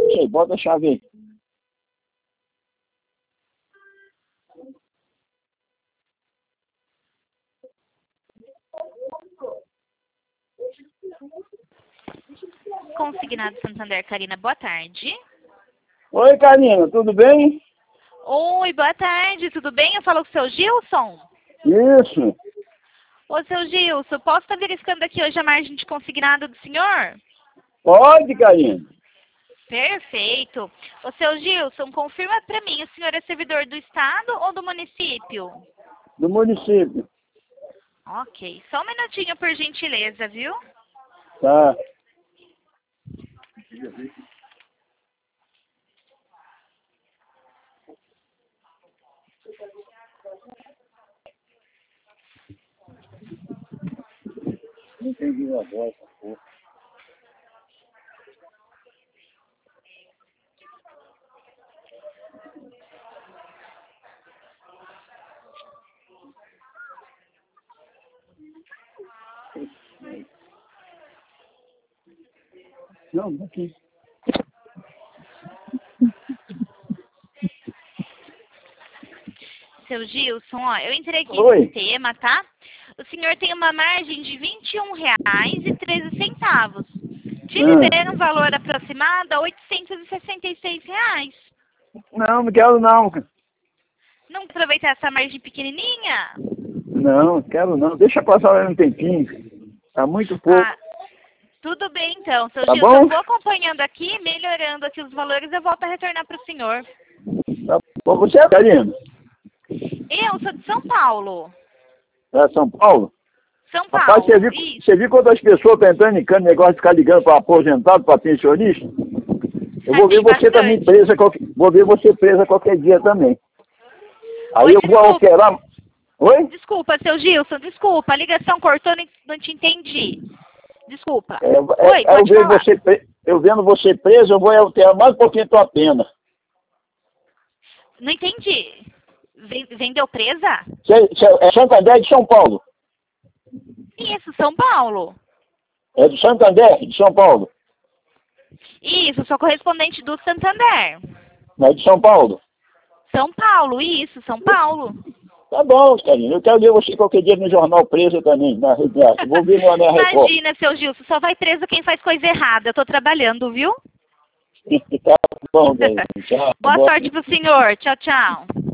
Puxa aí, bota a chave aí. Consignado Santander, Karina, boa tarde. Oi, Karina, tudo bem? Oi, boa tarde, tudo bem? Eu falo com o seu Gilson? Isso. Ô, seu Gilson, posso estar verificando aqui hoje a margem de consignado do senhor? Pode, Karina. Perfeito. Ô, seu Gilson, confirma para mim, o senhor é servidor do Estado ou do município? Do município. Ok, só um minutinho, por gentileza, viu? Tá. Não entendi a voz, porra. Não, aqui. Seu Gilson, ó, eu entrei aqui Oi. no sistema, tá? O senhor tem uma margem de R$ 21,13. De libera um valor aproximado a R$ 866. Não quero não. Não quer aproveitar essa margem pequenininha? Não, quero não. Deixa passar um tempinho. Tá muito pouco. Ah, tudo bem então, seu Tá Gilson. bom? Eu vou acompanhando aqui, melhorando aqui os valores, eu volto a retornar para o senhor. Tá bom. Você é, Karina? Eu sou de São Paulo. É São Paulo? São Rapaz, Paulo, você viu quantas pessoas estão entrando em cano, negócio de ficar ligando para aposentado, para pensionista? Eu vou ver Tem você também bastante. presa, vou ver você presa qualquer dia também. Aí Oi, eu vou alterar. Oi? Desculpa, seu Gilson, desculpa. A ligação cortou, não te entendi. Desculpa. É, Oi, eu, pode falar. eu vendo você preso, eu vou alterar mais um pouquinho a tua pena. Não entendi. Vendeu presa? É Santander de São Paulo. Isso, São Paulo. É do Santander de São Paulo. Isso, sou correspondente do Santander. Não é de São Paulo. São Paulo, isso, São Paulo. Tá bom, Karina. Eu quero ver você qualquer dia no jornal preso também, na Rede. Vou ver na minha Record. Imagina, seu Gilson, só vai preso quem faz coisa errada. Eu tô trabalhando, viu? Tá bom, Karina. Tchau. Boa sorte pro senhor. Tchau, tchau.